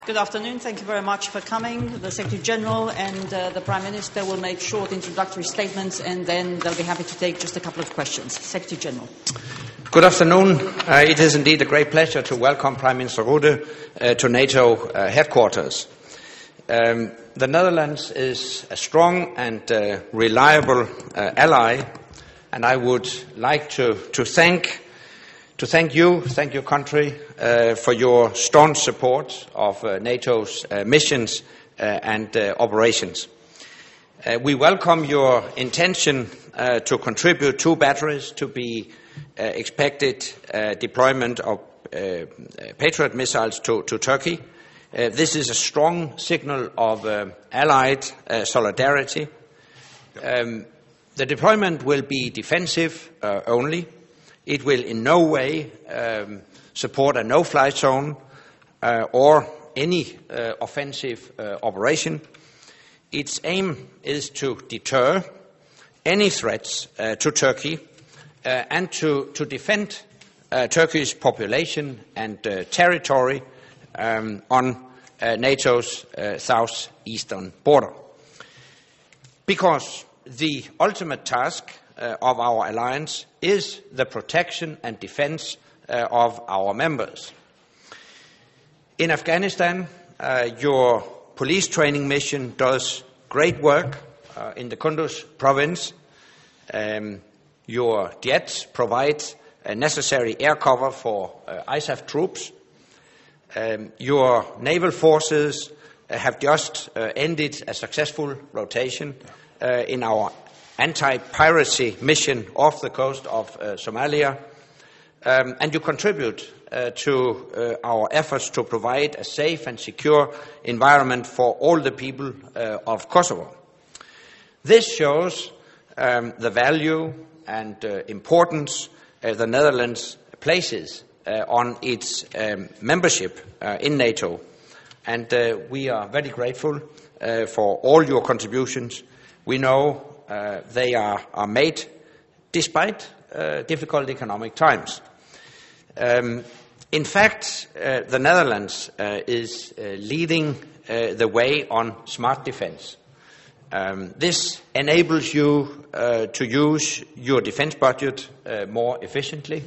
Good afternoon. Thank you very much for coming. The Secretary General and the Prime Minister will make short introductory statements and then they'll be happy to take just a couple of questions. Secretary General. Good afternoon. It is indeed a great pleasure to welcome Prime Minister Rutte to NATO headquarters. The Netherlands is a strong and reliable ally, and I would like to thank your country for your staunch support of NATO's missions and operations. We welcome your intention to contribute 2 batteries to be expected deployment of Patriot missiles to Turkey. This is a strong signal of allied solidarity. The deployment will be defensive only. It will in no way support a no-fly zone or any offensive operation. Its aim is to deter any threats to Turkey and to defend Turkey's population and territory on NATO's southeastern border. Because the ultimate task of our alliance is the protection and defense of our members. In Afghanistan, your police training mission does great work in the Kunduz province. Your jets provide necessary air cover for ISAF troops. Your naval forces have just ended a successful rotation in our anti-piracy mission off the coast of Somalia, and you contribute to our efforts to provide a safe and secure environment for all the people of Kosovo. This shows the value and importance the Netherlands places on its membership in NATO, and we are very grateful for all your contributions. We know they are made despite difficult economic times. In fact, the Netherlands is leading the way on smart defense. This enables you to use your defense budget more efficiently.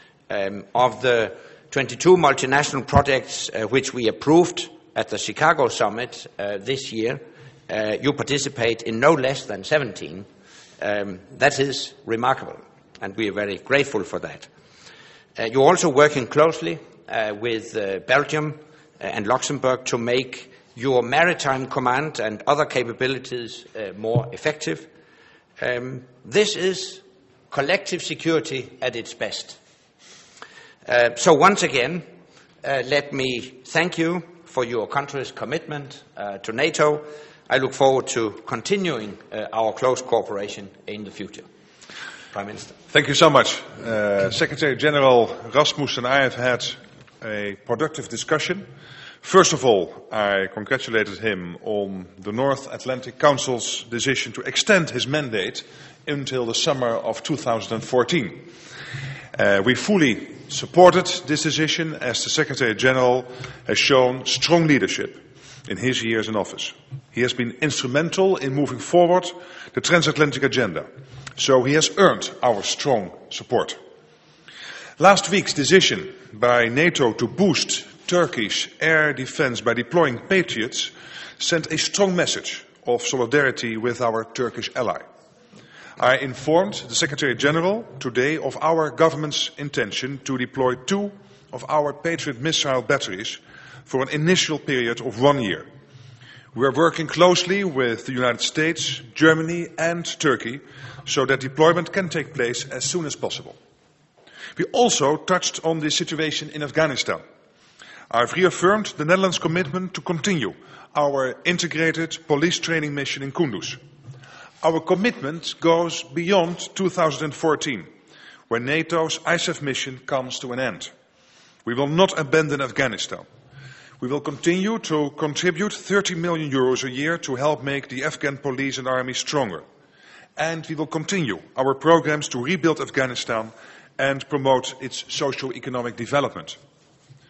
Of the 22 multinational projects which we approved at the Chicago summit this year, you participate in no less than 17. That is remarkable, and we are very grateful for that. You're also working closely with Belgium and Luxembourg to make your maritime command and other capabilities more effective. This is collective security at its best. So once again, let me thank you for your country's commitment to NATO. I look forward to continuing our close cooperation in the future. Prime Minister. Thank you so much. Secretary General Rasmussen and I have had a productive discussion. First of all, I congratulated him on the North Atlantic Council's decision to extend his mandate until the summer of 2014. We fully supported this decision as the Secretary General has shown strong leadership in his years in office. He has been instrumental in moving forward the transatlantic agenda, so he has earned our strong support. Last week's decision by NATO to boost Turkish air defense by deploying Patriots sent a strong message of solidarity with our Turkish ally. I informed the Secretary General today of our government's intention to deploy 2 of our Patriot missile batteries for an initial period of 1 year. We are working closely with the United States, Germany and Turkey so that deployment can take place as soon as possible. We also touched on the situation in Afghanistan. I have reaffirmed the Netherlands' commitment to continue our integrated police training mission in Kunduz. Our commitment goes beyond 2014, when NATO's ISAF mission comes to an end. We will not abandon Afghanistan. We will continue to contribute €30 million a year to help make the Afghan police and army stronger. And we will continue our programs to rebuild Afghanistan and promote its socio-economic development.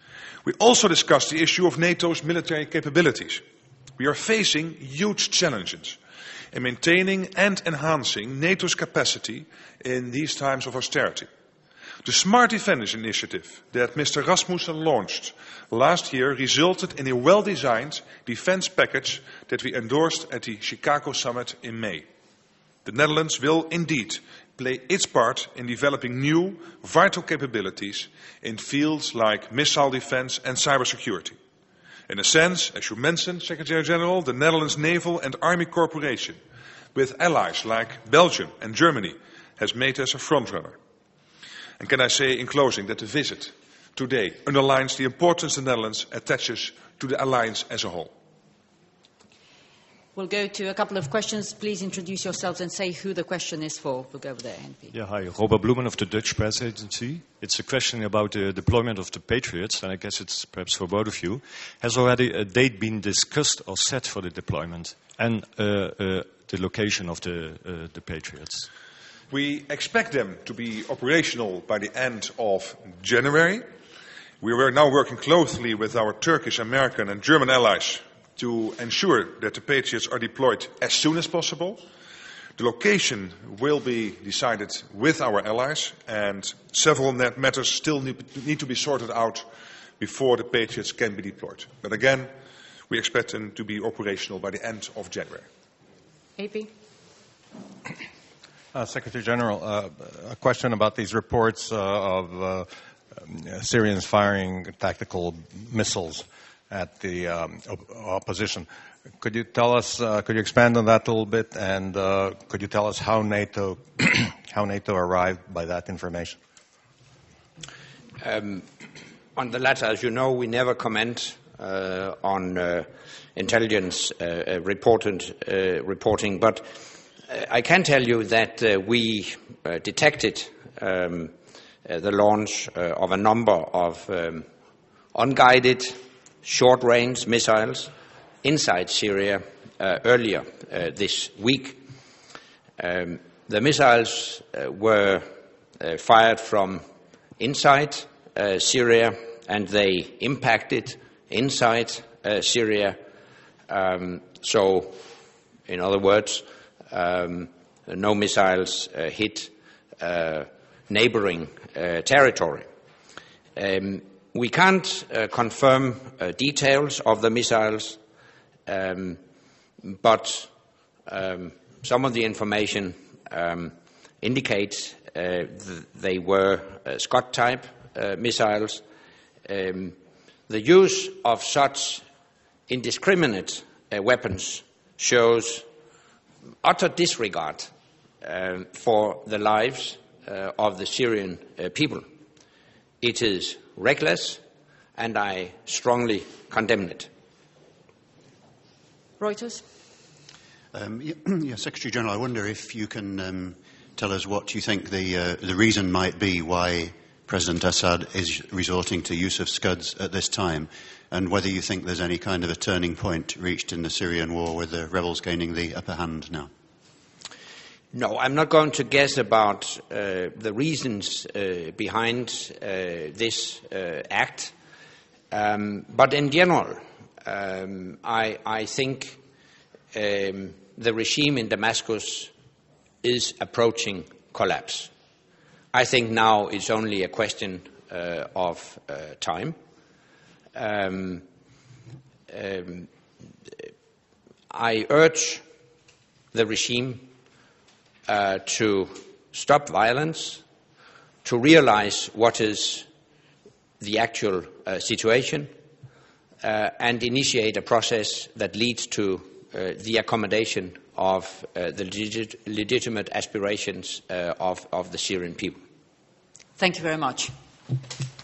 We also discussed the issue of NATO's military capabilities. We are facing huge challenges in maintaining and enhancing NATO's capacity in these times of austerity. The Smart Defence initiative that Mr. Rasmussen launched last year resulted in a well-designed defence package that we endorsed at the Chicago summit in May. The Netherlands will indeed play its part in developing new, vital capabilities in fields like missile defence and cybersecurity. In a sense, as you mentioned, Secretary General, the Netherlands Naval and Army Corporation, with allies like Belgium and Germany, has made us a frontrunner. And can I say in closing that the visit today underlines the importance the Netherlands attaches to the alliance as a whole. We'll go to a couple of questions. Please introduce yourselves and say who the question is for. We'll go over there, NP. Yeah, hi. Robert Bloemen of the Dutch Press Agency. It's a question about the deployment of the Patriots, and I guess it's perhaps for both of you. Has already a date been discussed or set for the deployment and the location of the Patriots? We expect them to be operational by the end of January. We are now working closely with our Turkish, American and German allies to ensure that the Patriots are deployed as soon as possible. The location will be decided with our allies, and several matters still need to be sorted out before the Patriots can be deployed. But again, we expect them to be operational by the end of January. AP. Secretary General, a question about these reports of Syrians firing tactical missiles at the opposition. Could you tell us? Could you expand on that a little bit? And could you tell us how NATO arrived by that information? On the latter, as you know, we never comment on intelligence reporting, but I can tell you that we detected the launch of a number of unguided short-range missiles inside Syria earlier this week. The missiles were fired from inside Syria, and they impacted inside Syria. So, in other words, no missiles hit neighboring territory. We can't confirm details of the missiles, but some of the information indicates they were Scud-type missiles. The use of such indiscriminate weapons shows utter disregard for the lives of the Syrian people. It is reckless, and I strongly condemn it. Reuters. Secretary General, I wonder if you can tell us what you think the reason might be why President Assad is resorting to use of Scuds at this time, and whether you think there's any kind of a turning point reached in the Syrian war with the rebels gaining the upper hand now. No, I'm not going to guess about the reasons behind this act, but in general, I think the regime in Damascus is approaching collapse. I think now it's only a question of time. I urge the regime to stop violence, to realize what is the actual situation, and initiate a process that leads to the accommodation of the legitimate aspirations of the Syrian people. Thank you very much.